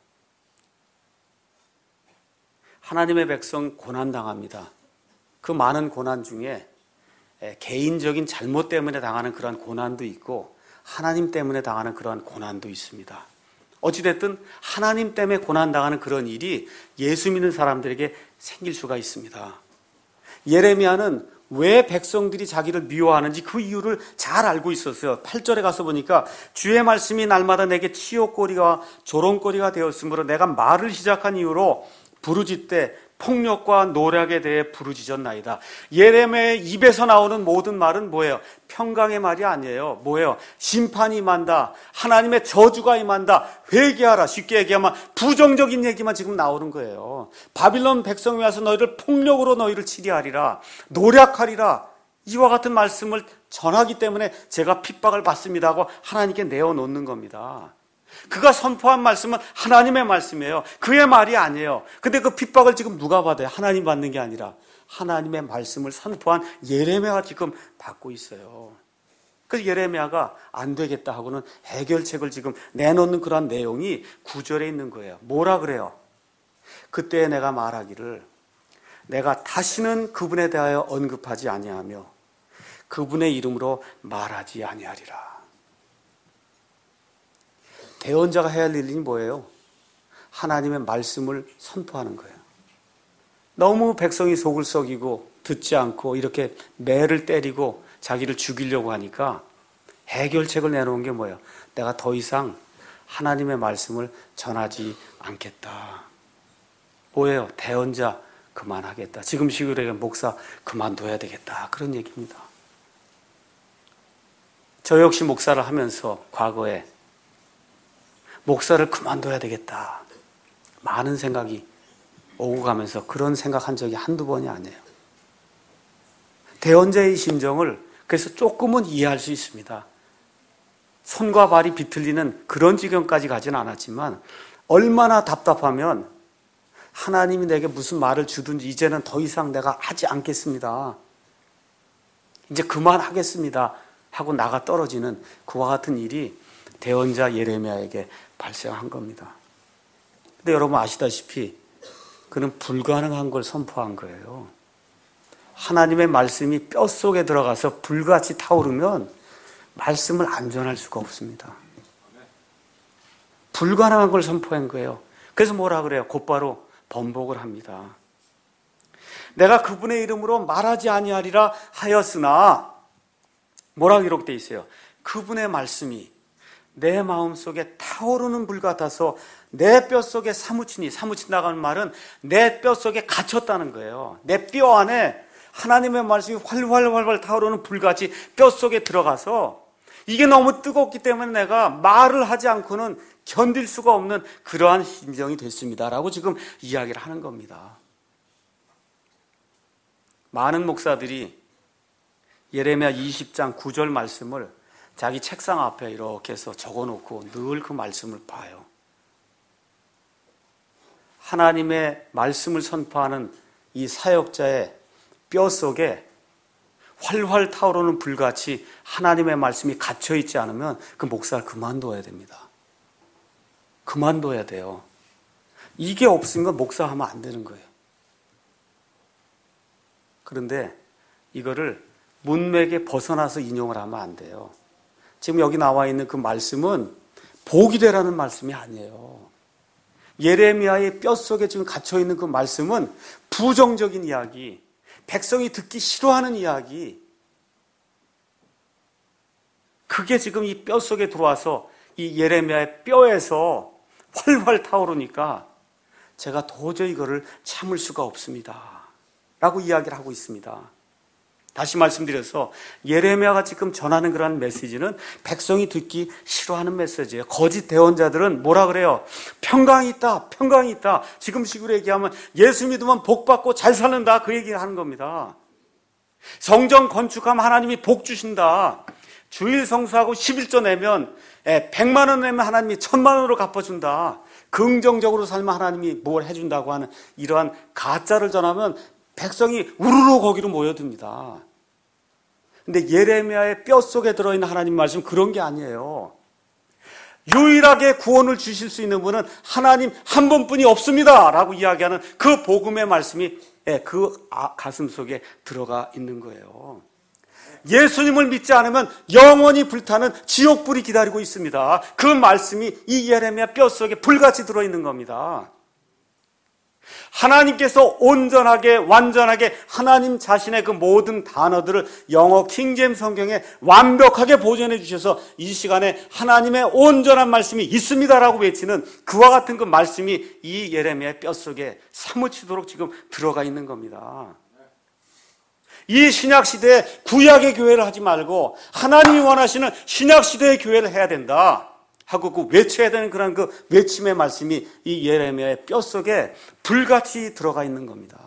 하나님의 백성 고난당합니다. 그 많은 고난 중에 개인적인 잘못 때문에 당하는 그런 고난도 있고 하나님 때문에 당하는 그런 고난도 있습니다. 어찌됐든 하나님 때문에 고난당하는 그런 일이 예수 믿는 사람들에게 생길 수가 있습니다. 예레미야는 왜 백성들이 자기를 미워하는지 그 이유를 잘 알고 있었어요. 팔 절에 가서 보니까 주의 말씀이 날마다 내게 치욕거리와 조롱거리가 되었으므로 내가 말을 시작한 이후로 부르짖되 폭력과 노략에 대해 부르짖었나이다. 예레미야의 입에서 나오는 모든 말은 뭐예요? 평강의 말이 아니에요. 뭐예요? 심판이 임한다. 하나님의 저주가 임한다. 회개하라. 쉽게 얘기하면 부정적인 얘기만 지금 나오는 거예요. 바빌론 백성이 와서 너희를 폭력으로 너희를 치리하리라. 노략하리라. 이와 같은 말씀을 전하기 때문에 제가 핍박을 받습니다 하고 하나님께 내어놓는 겁니다. 그가 선포한 말씀은 하나님의 말씀이에요. 그의 말이 아니에요. 근데 그 핍박을 지금 누가 받아요? 하나님 받는 게 아니라 하나님의 말씀을 선포한 예레미야가 지금 받고 있어요. 그래서 예레미야가 안 되겠다 하고는 해결책을 지금 내놓는 그런 내용이 구절에 있는 거예요. 뭐라 그래요? 그때 내가 말하기를 내가 다시는 그분에 대하여 언급하지 아니하며 그분의 이름으로 말하지 아니하리라. 대언자가 해야 할 일이 뭐예요? 하나님의 말씀을 선포하는 거예요. 너무 백성이 속을 썩이고 듣지 않고 이렇게 매를 때리고 자기를 죽이려고 하니까 해결책을 내놓은 게 뭐예요? 내가 더 이상 하나님의 말씀을 전하지 않겠다. 뭐예요? 대언자 그만하겠다. 지금 시골에 목사 그만둬야 되겠다. 그런 얘기입니다. 저 역시 목사를 하면서 과거에 목사를 그만둬야 되겠다. 많은 생각이 오고 가면서 그런 생각한 적이 한두 번이 아니에요. 대언자의 심정을 그래서 조금은 이해할 수 있습니다. 손과 발이 비틀리는 그런 지경까지 가지는 않았지만 얼마나 답답하면 하나님이 내게 무슨 말을 주든지 이제는 더 이상 내가 하지 않겠습니다. 이제 그만하겠습니다. 하고 나가 떨어지는 그와 같은 일이 대언자 예레미야에게 발생한 겁니다. 근데 여러분 아시다시피 그는 불가능한 걸 선포한 거예요. 하나님의 말씀이 뼛속에 들어가서 불같이 타오르면 말씀을 안 전할 수가 없습니다. 불가능한 걸 선포한 거예요. 그래서 뭐라 그래요? 곧바로 번복을 합니다. 내가 그분의 이름으로 말하지 아니하리라 하였으나 뭐라고 기록되어 있어요? 그분의 말씀이 내 마음속에 타오르는 불 같아서 내 뼛속에 사무치니, 사무친다는 말은 내 뼛속에 갇혔다는 거예요. 내 뼈 안에 하나님의 말씀이 활활활활 타오르는 불같이 뼛속에 들어가서 이게 너무 뜨겁기 때문에 내가 말을 하지 않고는 견딜 수가 없는 그러한 심정이 됐습니다 라고 지금 이야기를 하는 겁니다. 많은 목사들이 예레미야 이십 장 구 절 말씀을 자기 책상 앞에 이렇게 해서 적어놓고 늘 그 말씀을 봐요. 하나님의 말씀을 선포하는 이 사역자의 뼛속에 활활 타오르는 불같이 하나님의 말씀이 갇혀있지 않으면 그 목사를 그만둬야 됩니다. 그만둬야 돼요. 이게 없으면 목사하면 안 되는 거예요. 그런데 이거를 문맥에 벗어나서 인용을 하면 안 돼요. 지금 여기 나와 있는 그 말씀은 복이 되라는 말씀이 아니에요. 예레미야의 뼛속에 지금 갇혀있는 그 말씀은 부정적인 이야기, 백성이 듣기 싫어하는 이야기, 그게 지금 이 뼛속에 들어와서 이 예레미야의 뼈에서 활활 타오르니까 제가 도저히 이거를 참을 수가 없습니다 라고 이야기를 하고 있습니다. 다시 말씀드려서 예레미야가 지금 전하는 그런 메시지는 백성이 듣기 싫어하는 메시지예요. 거짓 대언자들은 뭐라 그래요? 평강이 있다, 평강이 있다. 지금 식으로 얘기하면 예수 믿으면 복 받고 잘 사는다, 그 얘기를 하는 겁니다. 성전 건축하면 하나님이 복 주신다. 주일 성수하고 십일조 내면 백만 원 내면 하나님이 천만 원으로 갚아준다. 긍정적으로 살면 하나님이 뭘 해준다고 하는 이러한 가짜를 전하면 백성이 우르르 거기로 모여듭니다. 근데 예레미야의 뼛속에 들어있는 하나님 말씀 그런 게 아니에요. 유일하게 구원을 주실 수 있는 분은 하나님 한 분뿐이 없습니다 라고 이야기하는 그 복음의 말씀이 그 가슴 속에 들어가 있는 거예요. 예수님을 믿지 않으면 영원히 불타는 지옥불이 기다리고 있습니다. 그 말씀이 이 예레미야 뼛속에 불같이 들어있는 겁니다. 하나님께서 온전하게 완전하게 하나님 자신의 그 모든 단어들을 영어 킹제임스 성경에 완벽하게 보존해 주셔서 이 시간에 하나님의 온전한 말씀이 있습니다라고 외치는 그와 같은 그 말씀이 이 예레미야의 뼛속에 사무치도록 지금 들어가 있는 겁니다. 이 신약시대에 구약의 교회를 하지 말고 하나님이 원하시는 신약시대의 교회를 해야 된다 하고 그 외쳐야 되는 그런 그 외침의 말씀이 이 예레미야의 뼛속에 불같이 들어가 있는 겁니다.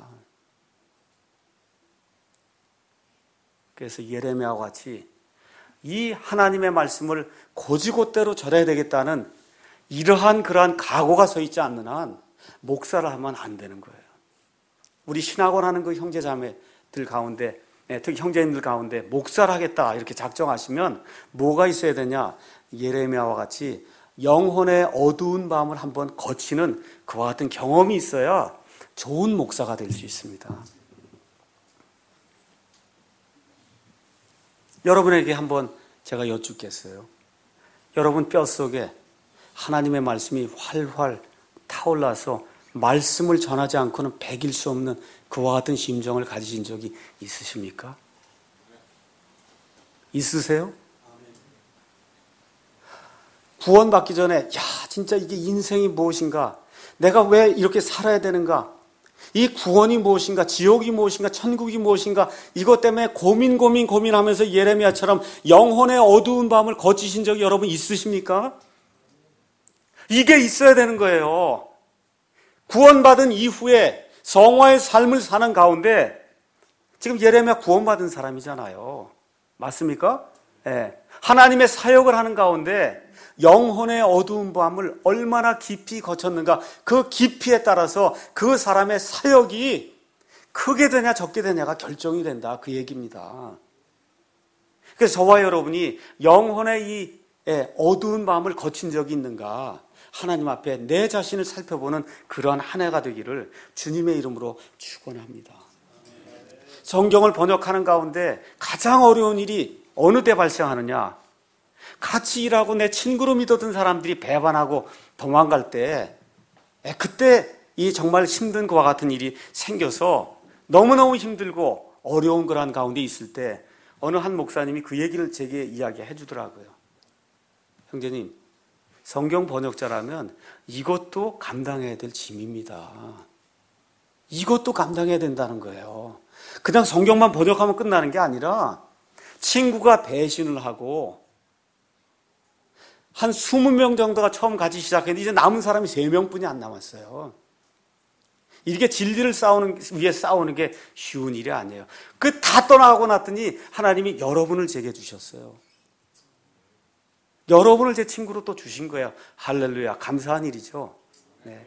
그래서 예레미야와 같이 이 하나님의 말씀을 고지곳대로 전해야 되겠다는 이러한 그러한 각오가 서 있지 않는 한 목사를 하면 안 되는 거예요. 우리 신학원 하는 그 형제자매들 가운데, 특히 형제님들 가운데 목사를 하겠다 이렇게 작정하시면 뭐가 있어야 되냐? 예레미야와 같이 영혼의 어두운 밤을 한번 거치는 그와 같은 경험이 있어야 좋은 목사가 될 수 있습니다. 여러분에게 한번 제가 여쭙겠어요. 여러분 뼛속에 하나님의 말씀이 활활 타올라서 말씀을 전하지 않고는 배길 수 없는 그와 같은 심정을 가지신 적이 있으십니까? 있으세요? 구원받기 전에 야 진짜 이게 인생이 무엇인가, 내가 왜 이렇게 살아야 되는가, 이 구원이 무엇인가, 지옥이 무엇인가, 천국이 무엇인가, 이것 때문에 고민 고민 고민하면서 예레미야처럼 영혼의 어두운 밤을 거치신 적이 여러분 있으십니까? 이게 있어야 되는 거예요. 구원받은 이후에 성화의 삶을 사는 가운데 지금 예레미야 구원받은 사람이잖아요. 맞습니까? 네. 하나님의 사역을 하는 가운데 영혼의 어두운 밤을 얼마나 깊이 거쳤는가, 그 깊이에 따라서 그 사람의 사역이 크게 되냐 적게 되냐가 결정이 된다, 그 얘기입니다. 그래서 저와 여러분이 영혼의 이 어두운 밤을 거친 적이 있는가, 하나님 앞에 내 자신을 살펴보는 그러한 한 해가 되기를 주님의 이름으로 축원합니다. 성경을 번역하는 가운데 가장 어려운 일이 어느 때 발생하느냐, 같이 일하고 내 친구로 믿었던 사람들이 배반하고 도망갈 때, 그때 이 정말 힘든 것과 같은 일이 생겨서 너무너무 힘들고 어려운 그런 가운데 있을 때 어느 한 목사님이 그 얘기를 제게 이야기해 주더라고요. 형제님, 성경 번역자라면 이것도 감당해야 될 짐입니다. 이것도 감당해야 된다는 거예요. 그냥 성경만 번역하면 끝나는 게 아니라 친구가 배신을 하고 한 이십 명 정도가 처음 같이 시작했는데 이제 남은 사람이 세 명뿐이 안 남았어요. 이렇게 진리를 싸우는, 위해 싸우는 게 쉬운 일이 아니에요. 그 다 떠나고 났더니 하나님이 여러분을 제게 주셨어요. 여러분을 제 친구로 또 주신 거예요. 할렐루야, 감사한 일이죠. 네.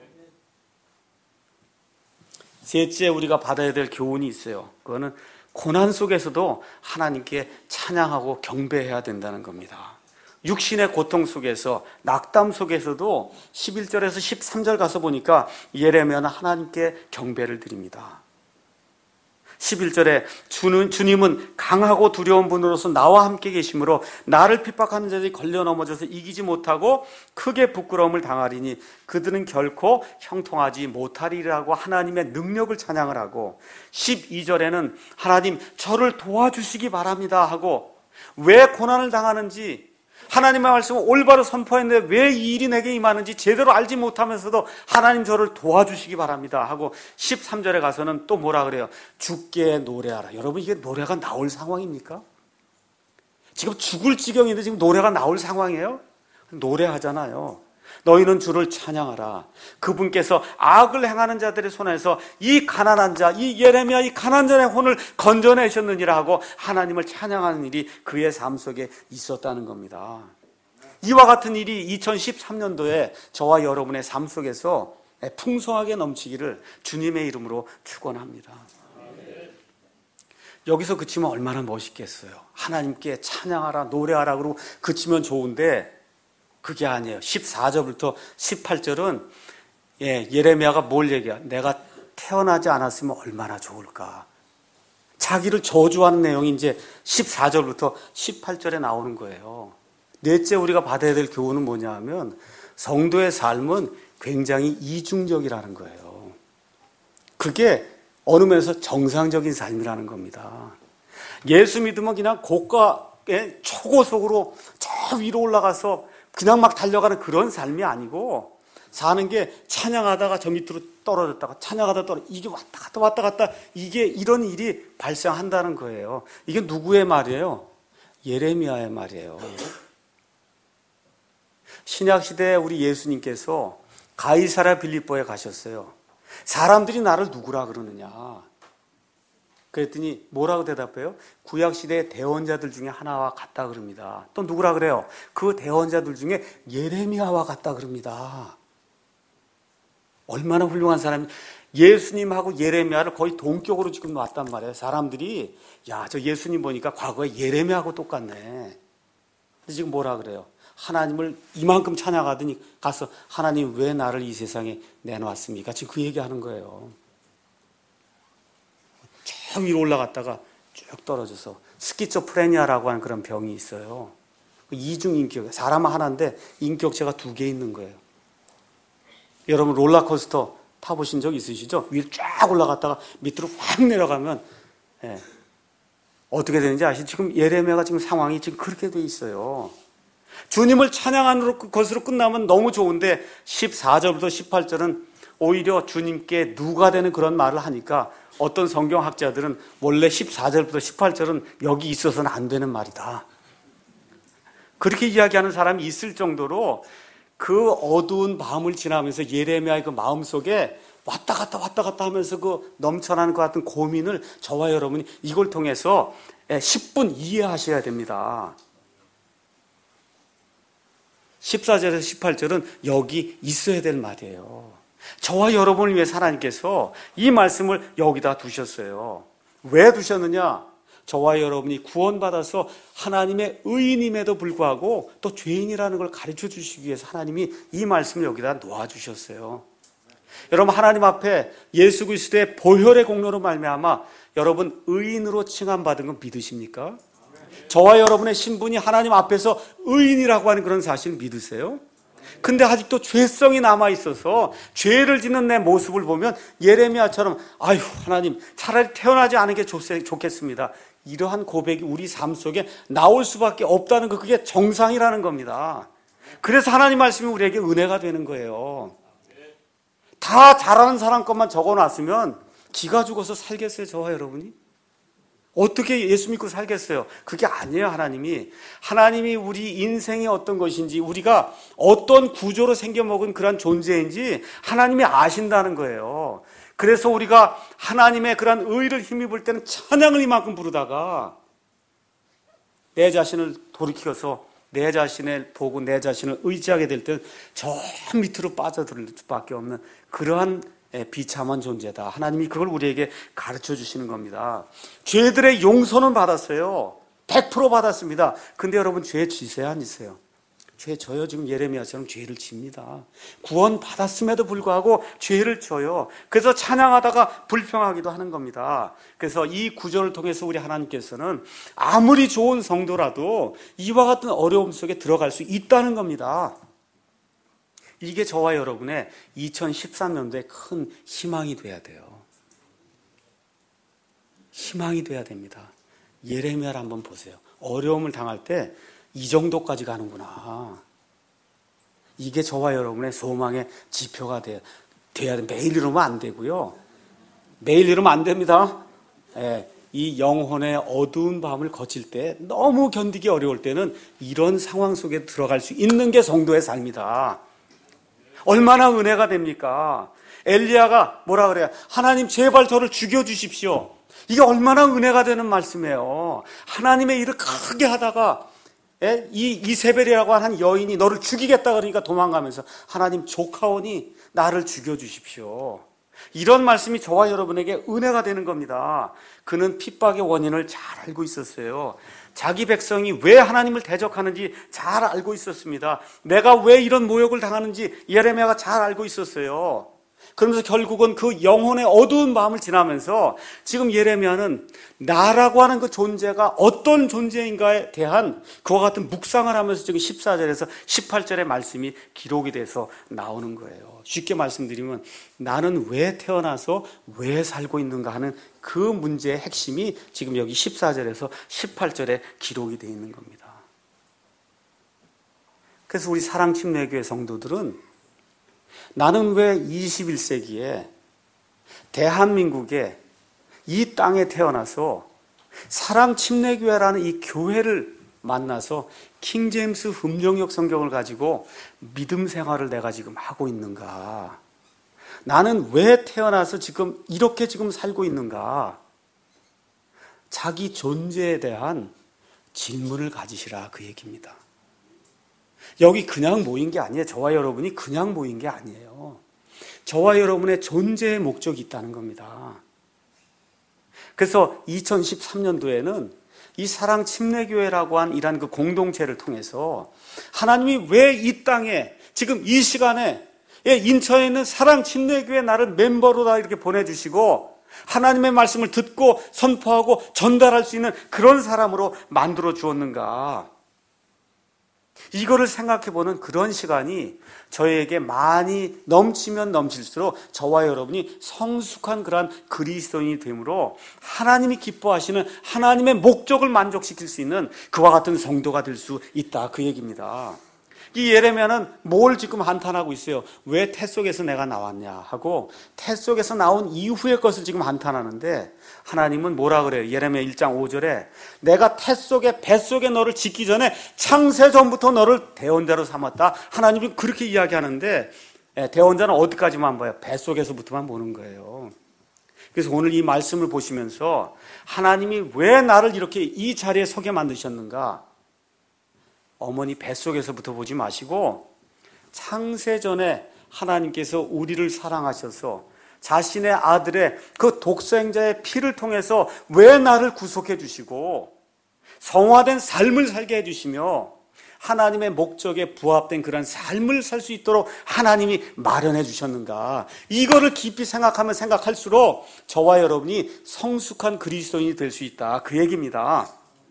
셋째, 우리가 받아야 될 교훈이 있어요. 그거는 고난 속에서도 하나님께 찬양하고 경배해야 된다는 겁니다. 육신의 고통 속에서, 낙담 속에서도 십일 절에서 십삼 절 가서 보니까 예레미야는 하나님께 경배를 드립니다. 십일 절에 주는, 주님은 강하고 두려운 분으로서 나와 함께 계심으로 나를 핍박하는 자들이 걸려 넘어져서 이기지 못하고 크게 부끄러움을 당하리니 그들은 결코 형통하지 못하리라고 하나님의 능력을 찬양을 하고, 십이 절에는 하나님 저를 도와주시기 바랍니다 하고, 왜 고난을 당하는지, 하나님의 말씀을 올바로 선포했는데 왜 이 일이 내게 임하는지 제대로 알지 못하면서도 하나님 저를 도와주시기 바랍니다 하고, 십삼 절에 가서는 또 뭐라 그래요? 주께 노래하라. 여러분, 이게 노래가 나올 상황입니까? 지금 죽을 지경인데 지금 노래가 나올 상황이에요? 노래하잖아요. 너희는 주를 찬양하라. 그분께서 악을 행하는 자들의 손에서 이 가난한 자, 이 예레미야 이 가난한 자의 혼을 건져내셨느니라 하고 하나님을 찬양하는 일이 그의 삶 속에 있었다는 겁니다. 이와 같은 일이 이천십삼 년도에 저와 여러분의 삶 속에서 풍성하게 넘치기를 주님의 이름으로 축원합니다. 여기서 그치면 얼마나 멋있겠어요. 하나님께 찬양하라, 노래하라 그러고 그치면 좋은데 그게 아니에요. 십사 절부터 십팔 절은 예, 예레미야가 뭘 얘기해요? 내가 태어나지 않았으면 얼마나 좋을까. 자기를 저주하는 내용이 이제 십사 절부터 십팔 절에 나오는 거예요. 넷째, 우리가 받아야 될 교훈은 뭐냐 하면 성도의 삶은 굉장히 이중적이라는 거예요. 그게 어느 면에서 정상적인 삶이라는 겁니다. 예수 믿으면 그냥 고가의 초고속으로 저 위로 올라가서 그냥 막 달려가는 그런 삶이 아니고 사는 게 찬양하다가 저 밑으로 떨어졌다가 찬양하다가 떨어 이게 왔다 갔다 왔다 갔다 이게 이런 일이 발생한다는 거예요. 이게 누구의 말이에요? 예레미야의 말이에요. 신약시대에 우리 예수님께서 가이사랴 빌립보에 가셨어요. 사람들이 나를 누구라 그러느냐. 그랬더니 뭐라고 대답해요? 구약시대의 대언자들 중에 하나와 같다 그럽니다. 또 누구라 그래요? 그 대언자들 중에 예레미야와 같다 그럽니다. 얼마나 훌륭한 사람이 예수님하고 예레미야를 거의 동격으로 지금 놨단 말이에요. 사람들이 야, 저 예수님 보니까 과거에 예레미야하고 똑같네. 근데 지금 뭐라 그래요? 하나님을 이만큼 찬양하더니 가서 하나님 왜 나를 이 세상에 내놓았습니까? 지금 그 얘기하는 거예요. 저 위로 올라갔다가 쭉 떨어져서 스키초프레니아라고 하는 그런 병이 있어요. 이중인격, 사람은 하나인데 인격체가 두 개 있는 거예요. 여러분 롤러코스터 타보신 적 있으시죠? 위로 쫙 올라갔다가 밑으로 확 내려가면 예, 어떻게 되는지 아시죠? 지금 예레미야가 지금 상황이 지금 그렇게 돼 있어요. 주님을 찬양하는 것으로 끝나면 너무 좋은데 십사 절부터 십팔 절은 오히려 주님께 누가 되는 그런 말을 하니까 어떤 성경학자들은 원래 십사 절부터 십팔 절은 여기 있어서는 안 되는 말이다. 그렇게 이야기하는 사람이 있을 정도로 그 어두운 밤을 지나면서 예레미야의 그 마음속에 왔다 갔다 왔다 갔다 하면서 그 넘쳐나는 것 같은 고민을 저와 여러분이 이걸 통해서 십 분 이해하셔야 됩니다. 십사 절에서 십팔 절은 여기 있어야 될 말이에요. 저와 여러분을 위해서 하나님께서 이 말씀을 여기다 두셨어요. 왜 두셨느냐? 저와 여러분이 구원받아서 하나님의 의인임에도 불구하고 또 죄인이라는 걸 가르쳐 주시기 위해서 하나님이 이 말씀을 여기다 놓아주셨어요. 여러분 하나님 앞에 예수 그리스도의 보혈의 공로로 말미암아 여러분 의인으로 칭함받은 건 믿으십니까? 저와 여러분의 신분이 하나님 앞에서 의인이라고 하는 그런 사실을 믿으세요? 근데 아직도 죄성이 남아있어서 죄를 짓는 내 모습을 보면 예레미야처럼 아유 하나님 차라리 태어나지 않은 게 좋겠습니다. 이러한 고백이 우리 삶 속에 나올 수밖에 없다는 거, 그게 정상이라는 겁니다. 그래서 하나님 말씀이 우리에게 은혜가 되는 거예요. 다 잘하는 사람 것만 적어놨으면 기가 죽어서 살겠어요, 저와 여러분이? 어떻게 예수 믿고 살겠어요? 그게 아니에요. 하나님이 하나님이 우리 인생이 어떤 것인지, 우리가 어떤 구조로 생겨먹은 그런 존재인지 하나님이 아신다는 거예요. 그래서 우리가 하나님의 그런 의를 힘입을 때는 찬양을 이만큼 부르다가 내 자신을 돌이켜서 내 자신을 보고 내 자신을 의지하게 될 때는 저 밑으로 빠져들 수밖에 없는 그러한 비참한 존재다. 하나님이 그걸 우리에게 가르쳐 주시는 겁니다. 죄들의 용서는 받았어요. 백 퍼센트 받았습니다. 근데 여러분 죄 지세요, 안 지세요? 죄 져요. 지금 예레미야처럼 죄를 집니다. 구원 받았음에도 불구하고 죄를 져요. 그래서 찬양하다가 불평하기도 하는 겁니다. 그래서 이 구절을 통해서 우리 하나님께서는 아무리 좋은 성도라도 이와 같은 어려움 속에 들어갈 수 있다는 겁니다. 이게 저와 여러분의 이천십삼 년도에 큰 희망이 돼야 돼요. 희망이 돼야 됩니다. 예레미야를 한번 보세요. 어려움을 당할 때 이 정도까지 가는구나. 이게 저와 여러분의 소망의 지표가 돼야, 돼야 돼. 매일 이러면 안 되고요. 매일 이러면 안 됩니다. 예, 이 영혼의 어두운 밤을 거칠 때, 너무 견디기 어려울 때는 이런 상황 속에 들어갈 수 있는 게 성도의 삶이다. 얼마나 은혜가 됩니까? 엘리야가 뭐라 그래요? 하나님 제발 저를 죽여주십시오. 이게 얼마나 은혜가 되는 말씀이에요. 하나님의 일을 크게 하다가 이 이세벨이라고 하는 여인이 너를 죽이겠다 그러니까 도망가면서 하나님 조카오니 나를 죽여주십시오. 이런 말씀이 저와 여러분에게 은혜가 되는 겁니다. 그는 핍박의 원인을 잘 알고 있었어요. 자기 백성이 왜 하나님을 대적하는지 잘 알고 있었습니다. 내가 왜 이런 모욕을 당하는지 예레미야가 잘 알고 있었어요. 그러면서 결국은 그 영혼의 어두운 마음을 지나면서 지금 예레미야는 나라고 하는 그 존재가 어떤 존재인가에 대한 그와 같은 묵상을 하면서 지금 십사 절에서 십팔 절의 말씀이 기록이 돼서 나오는 거예요. 쉽게 말씀드리면 나는 왜 태어나서 왜 살고 있는가 하는 그 문제의 핵심이 지금 여기 십사 절에서 십팔 절에 기록이 되어 있는 겁니다. 그래서 우리 사랑침례교회 성도들은 나는 왜 이십일 세기에 대한민국에 이 땅에 태어나서 사랑침례교회라는 이 교회를 만나서 킹제임스 흠정역 성경을 가지고 믿음 생활을 내가 지금 하고 있는가? 나는 왜 태어나서 지금 이렇게 지금 살고 있는가? 자기 존재에 대한 질문을 가지시라 그 얘기입니다. 여기 그냥 모인 게 아니에요. 저와 여러분이 그냥 모인 게 아니에요. 저와 여러분의 존재의 목적이 있다는 겁니다. 그래서 이천십삼 년도에는 이 사랑침례교회라고 한 이런 그 공동체를 통해서 하나님이 왜 이 땅에 지금 이 시간에 인천에 있는 사랑침례교회 나를 멤버로 다 이렇게 보내주시고 하나님의 말씀을 듣고 선포하고 전달할 수 있는 그런 사람으로 만들어 주었는가? 이거를 생각해보는 그런 시간이 저에게 많이 넘치면 넘칠수록 저와 여러분이 성숙한 그러한 그리스도인이 되므로 하나님이 기뻐하시는 하나님의 목적을 만족시킬 수 있는 그와 같은 성도가 될 수 있다 그 얘기입니다. 이 예레미야는 뭘 지금 한탄하고 있어요? 왜 태 속에서 내가 나왔냐 하고 태 속에서 나온 이후의 것을 지금 한탄하는데 하나님은 뭐라 그래요? 예레미야 일 장 오 절에 내가 태 속에 뱃속에 너를 짓기 전에 창세 전부터 너를 대언자로 삼았다. 하나님이 그렇게 이야기하는데 대언자는 어디까지만 봐요? 뱃속에서부터만 보는 거예요. 그래서 오늘 이 말씀을 보시면서 하나님이 왜 나를 이렇게 이 자리에 서게 만드셨는가? 어머니 뱃속에서부터 보지 마시고 창세전에 하나님께서 우리를 사랑하셔서 자신의 아들의 그 독생자의 피를 통해서 왜 나를 구속해 주시고 성화된 삶을 살게 해주시며 하나님의 목적에 부합된 그런 삶을 살 수 있도록 하나님이 마련해 주셨는가? 이거를 깊이 생각하면 생각할수록 저와 여러분이 성숙한 그리스도인이 될 수 있다 그 얘기입니다.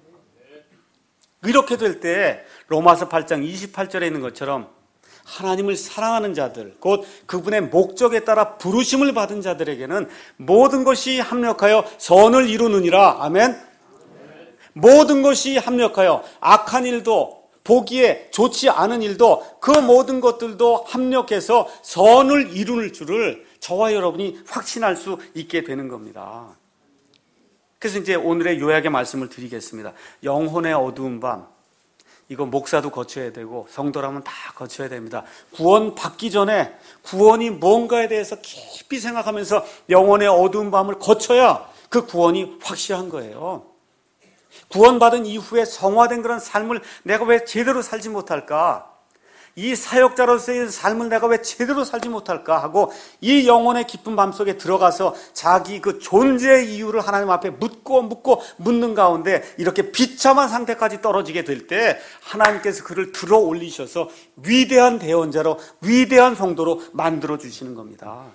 이렇게 될 때 로마서 팔 장 이십팔 절에 있는 것처럼 하나님을 사랑하는 자들, 곧 그분의 목적에 따라 부르심을 받은 자들에게는 모든 것이 합력하여 선을 이루느니라. 아멘. 모든 것이 합력하여 악한 일도 보기에 좋지 않은 일도 그 모든 것들도 합력해서 선을 이루는 줄을 저와 여러분이 확신할 수 있게 되는 겁니다. 그래서 이제 오늘의 요약의 말씀을 드리겠습니다. 영혼의 어두운 밤, 이거 목사도 거쳐야 되고 성도라면 다 거쳐야 됩니다. 구원 받기 전에 구원이 뭔가에 대해서 깊이 생각하면서 영혼의 어두운 밤을 거쳐야 그 구원이 확실한 거예요. 구원받은 이후에 성화된 그런 삶을 내가 왜 제대로 살지 못할까? 이 사역자로서의 삶을 내가 왜 제대로 살지 못할까 하고 이 영혼의 깊은 밤속에 들어가서 자기 그 존재의 이유를 하나님 앞에 묻고 묻고 묻는 가운데 이렇게 비참한 상태까지 떨어지게 될 때 하나님께서 그를 들어 올리셔서 위대한 대언자로 위대한 성도로 만들어 주시는 겁니다.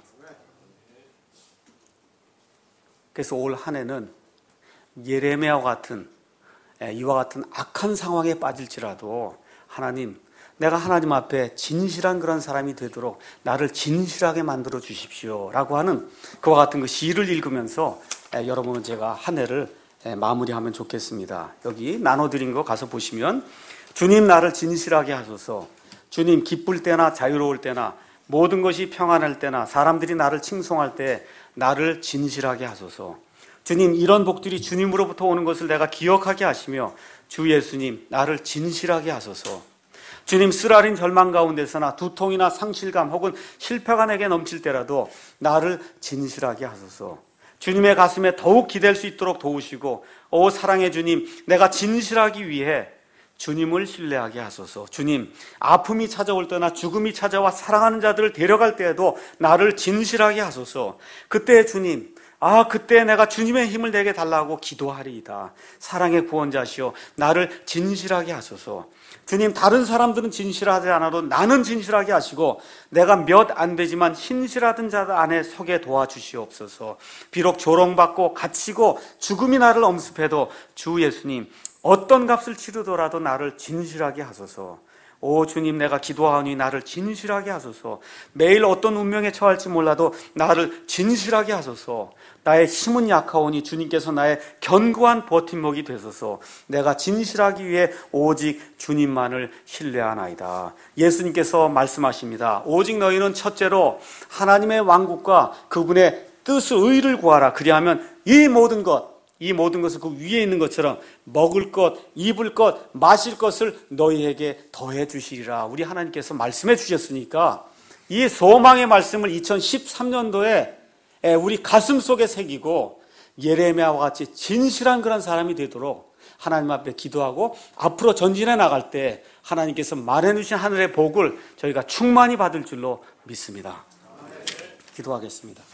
그래서 올 한 해는 예레미야와 같은 이와 같은 악한 상황에 빠질지라도 하나님, 내가 하나님 앞에 진실한 그런 사람이 되도록 나를 진실하게 만들어 주십시오 라고 하는 그와 같은 그 시를 읽으면서 여러분은 제가 한 해를 마무리하면 좋겠습니다. 여기 나눠드린 거 가서 보시면 주님 나를 진실하게 하소서, 주님 기쁠 때나 자유로울 때나 모든 것이 평안할 때나 사람들이 나를 칭송할 때 나를 진실하게 하소서, 주님 이런 복들이 주님으로부터 오는 것을 내가 기억하게 하시며 주 예수님 나를 진실하게 하소서, 주님 쓰라린 절망 가운데서나 두통이나 상실감 혹은 실패가 내게 넘칠 때라도 나를 진실하게 하소서, 주님의 가슴에 더욱 기댈 수 있도록 도우시고 오 사랑의 주님 내가 진실하기 위해 주님을 신뢰하게 하소서, 주님 아픔이 찾아올 때나 죽음이 찾아와 사랑하는 자들을 데려갈 때에도 나를 진실하게 하소서, 그때 주님 아, 그때 내가 주님의 힘을 내게 달라고 기도하리이다. 사랑의 구원자시오, 나를 진실하게 하소서. 주님, 다른 사람들은 진실하지 않아도 나는 진실하게 하시고 내가 몇 안 되지만 신실하던 자 안에 서게 도와주시옵소서. 비록 조롱받고 갇히고 죽음이 나를 엄습해도 주 예수님, 어떤 값을 치르더라도 나를 진실하게 하소서. 오 주님, 내가 기도하오니 나를 진실하게 하소서. 매일 어떤 운명에 처할지 몰라도 나를 진실하게 하소서. 나의 힘은 약하오니 주님께서 나의 견고한 버팀목이 되소서. 내가 진실하기 위해 오직 주님만을 신뢰하나이다. 예수님께서 말씀하십니다. 오직 너희는 첫째로 하나님의 왕국과 그분의 뜻을, 의를 구하라. 그리하면 이 모든 것, 이 모든 것을 그 위에 있는 것처럼 먹을 것, 입을 것, 마실 것을 너희에게 더해 주시리라. 우리 하나님께서 말씀해 주셨으니까 이 소망의 말씀을 이천십삼 년도에 우리 가슴 속에 새기고 예레미야와 같이 진실한 그런 사람이 되도록 하나님 앞에 기도하고 앞으로 전진해 나갈 때 하나님께서 말해 주신 하늘의 복을 저희가 충만히 받을 줄로 믿습니다. 기도하겠습니다.